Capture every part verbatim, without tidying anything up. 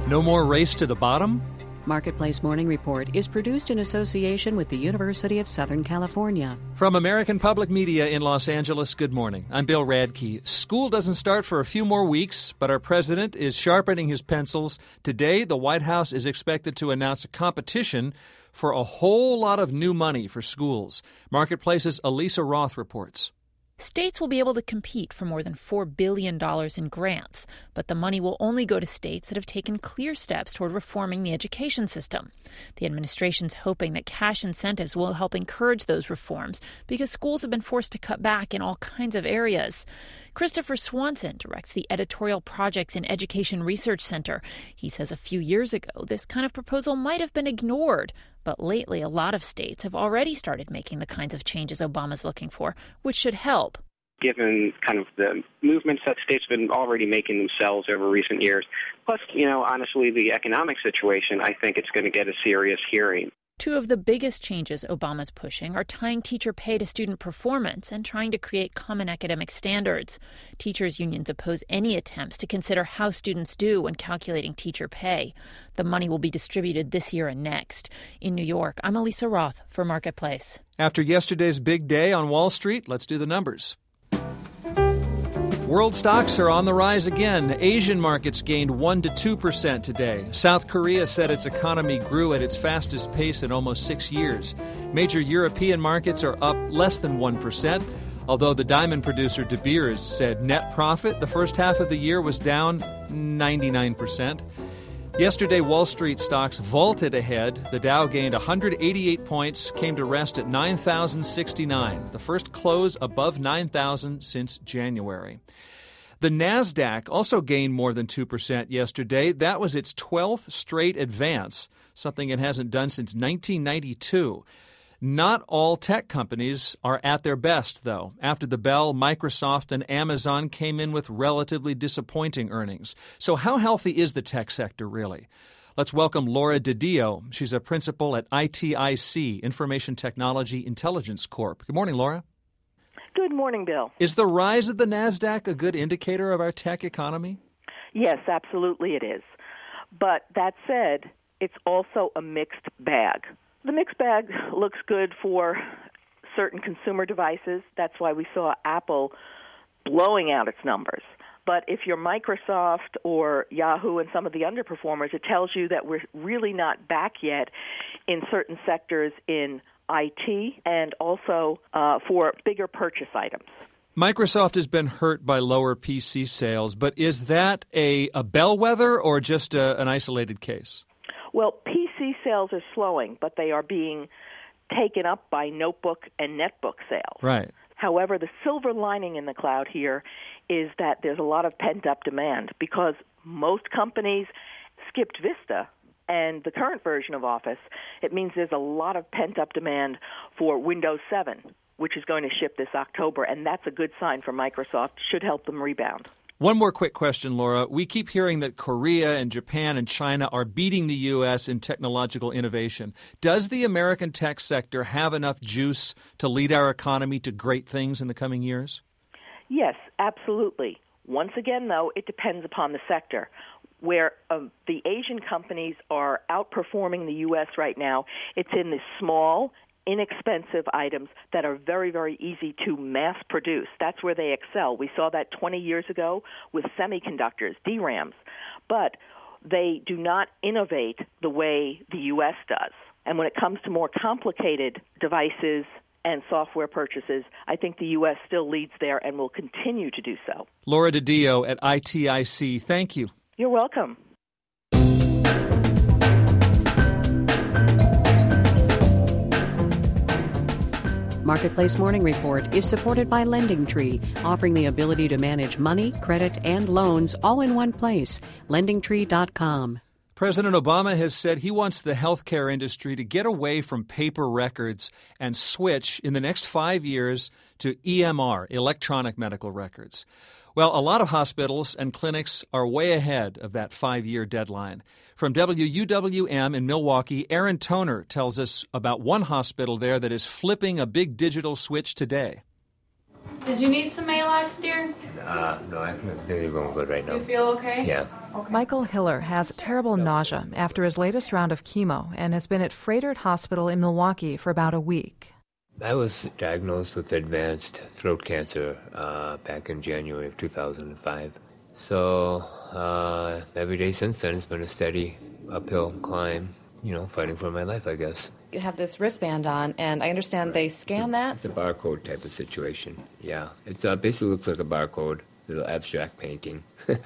No more race to the bottom? Marketplace Morning Report is produced in association with the University of Southern California. From American Public Media in Los Angeles, good morning. I'm Bill Radke. School doesn't start for a few more weeks, but our president is sharpening his pencils. Today, the White House is expected to announce a competition for a whole lot of new money for schools. Marketplace's Elisa Roth reports. States will be able to compete for more than four billion dollars in grants, but the money will only go to states that have taken clear steps toward reforming the education system. The administration's hoping that cash incentives will help encourage those reforms because schools have been forced to cut back in all kinds of areas. Christopher Swanson directs the Editorial Projects and Education Research Center. He says a few years ago, this kind of proposal might have been ignored. But lately, a lot of states have already started making the kinds of changes Obama's looking for, which should help. Given kind of the movements that states have been already making themselves over recent years, plus, you know, honestly, the economic situation, I think it's going to get a serious hearing. Two of the biggest changes Obama's pushing are tying teacher pay to student performance and trying to create common academic standards. Teachers' unions oppose any attempts to consider how students do when calculating teacher pay. The money will be distributed this year and next. In New York, I'm Elisa Roth for Marketplace. After yesterday's big day on Wall Street, let's do the numbers. World stocks are on the rise again. Asian markets gained one to two percent today. South Korea said its economy grew at its fastest pace in almost six years. Major European markets are up less than one percent, although the diamond producer De Beers said net profit the first half of the year was down ninety-nine percent. Yesterday, Wall Street stocks vaulted ahead. The Dow gained one hundred eighty-eight points, came to rest at nine thousand sixty-nine, the first close above nine thousand since January. The NASDAQ also gained more than two percent yesterday. That was its twelfth straight advance, something it hasn't done since nineteen ninety-two. Not all tech companies are at their best, though. After the bell, Microsoft and Amazon came in with relatively disappointing earnings. So how healthy is the tech sector, really? Let's welcome Laura DiDio. She's a principal at I T I C, Information Technology Intelligence Corp. Good morning, Laura. Good morning, Bill. Is the rise of the NASDAQ a good indicator of our tech economy? Yes, absolutely it is. But that said, it's also a mixed bag. The mixed bag looks good for certain consumer devices. That's why we saw Apple blowing out its numbers. But if you're Microsoft or Yahoo and some of the underperformers, it tells you that we're really not back yet in certain sectors in I T and also uh, for bigger purchase items. Microsoft has been hurt by lower P C sales, but is that a, a bellwether or just a, an isolated case? Well, P C sales are slowing, but they are being taken up by notebook and netbook sales. Right. However, the silver lining in the cloud here is that there's a lot of pent-up demand because most companies skipped Vista and the current version of Office. It means there's a lot of pent-up demand for Windows seven, which is going to ship this October, and that's a good sign for Microsoft. Should help them rebound. One more quick question, Laura. We keep hearing that Korea and Japan and China are beating the U S in technological innovation. Does the American tech sector have enough juice to lead our economy to great things in the coming years? Yes, absolutely. Once again, though, it depends upon the sector. Where um, the Asian companies are outperforming the U S right now, it's in the small, inexpensive items that are very, very easy to mass produce. That's where they excel. We saw that twenty years ago with semiconductors, D RAMs. But they do not innovate the way the U S does. And when it comes to more complicated devices and software purchases, I think the U S still leads there and will continue to do so. Laura DiDio at I T I C, thank you. You're welcome. Marketplace Morning Report is supported by LendingTree, offering the ability to manage money, credit, and loans all in one place. lending tree dot com. President Obama has said he wants the healthcare industry to get away from paper records and switch in the next five years to E M R, electronic medical records. Well, a lot of hospitals and clinics are way ahead of that five-year deadline. From W U W M in Milwaukee, Aaron Toner tells us about one hospital there that is flipping a big digital switch today. Did you need some Maalox, dear? Uh, no, I think you're going good right now. You feel okay? Yeah. Okay. Michael Hiller has terrible nausea after his latest round of chemo and has been at Froedtert Hospital in Milwaukee for about a week. I was diagnosed with advanced throat cancer uh, back in January of two thousand five. So uh, every day since then has been a steady uphill climb, you know, fighting for my life, I guess. You have this wristband on, and I understand they scan that. It's a barcode type of situation, yeah. It uh, basically looks like a barcode, little abstract painting.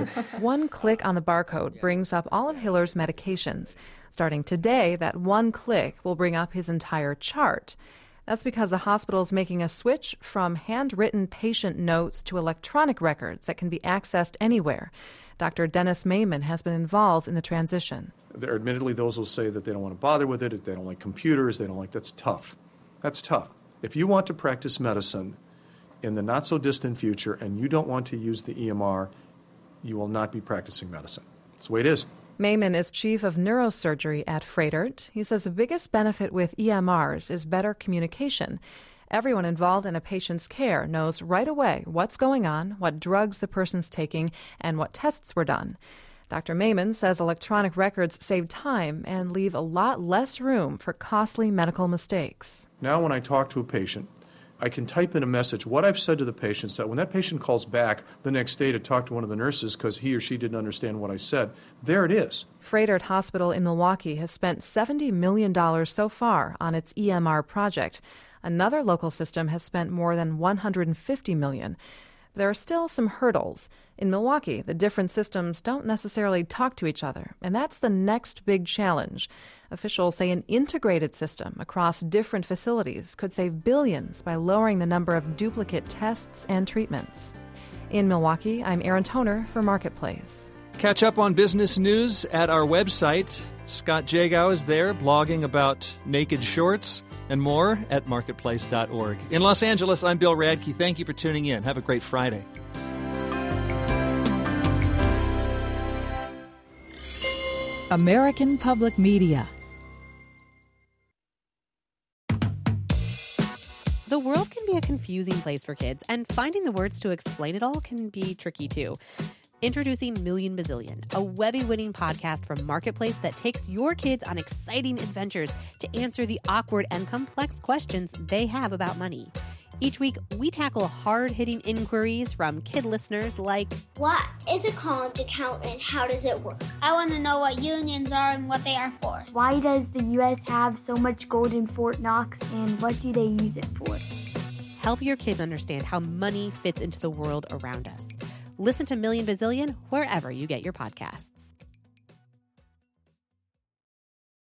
One click on the barcode brings up all of Hiller's medications. Starting today, that one click will bring up his entire chart. That's because the hospital's making a switch from handwritten patient notes to electronic records that can be accessed anywhere. Doctor Dennis Maiman has been involved in the transition. There, admittedly, those will say that they don't want to bother with it, if they don't like computers, they don't like, that's tough. That's tough. If you want to practice medicine in the not-so-distant future and you don't want to use the E M R, you will not be practicing medicine. That's the way it is. Maiman is chief of neurosurgery at Froedtert. He says the biggest benefit with E M Rs is better communication. Everyone involved in a patient's care knows right away what's going on, what drugs the person's taking, and what tests were done. Doctor Maiman says electronic records save time and leave a lot less room for costly medical mistakes. Now when I talk to a patient, I can type in a message, what I've said to the patient, so that when that patient calls back the next day to talk to one of the nurses because he or she didn't understand what I said, there it is. Froedtert Hospital in Milwaukee has spent seventy million dollars so far on its E M R project. Another local system has spent more than one hundred fifty million dollars. There are still some hurdles. In Milwaukee, the different systems don't necessarily talk to each other, and that's the next big challenge. Officials say an integrated system across different facilities could save billions by lowering the number of duplicate tests and treatments. In Milwaukee, I'm Erin Toner for Marketplace. Catch up on business news at our website. Scott Jagow is there blogging about naked shorts and more at marketplace dot org. In Los Angeles, I'm Bill Radke. Thank you for tuning in. Have a great Friday. American Public Media. The world can be a confusing place for kids, and finding the words to explain it all can be tricky too. Introducing Million Bazillion, a Webby-winning podcast from Marketplace that takes your kids on exciting adventures to answer the awkward and complex questions they have about money. Each week, we tackle hard-hitting inquiries from kid listeners like, what is a college account and how does it work? I want to know what unions are and what they are for. Why does the U S have so much gold in Fort Knox and what do they use it for? Help your kids understand how money fits into the world around us. Listen to Million Bazillion wherever you get your podcasts.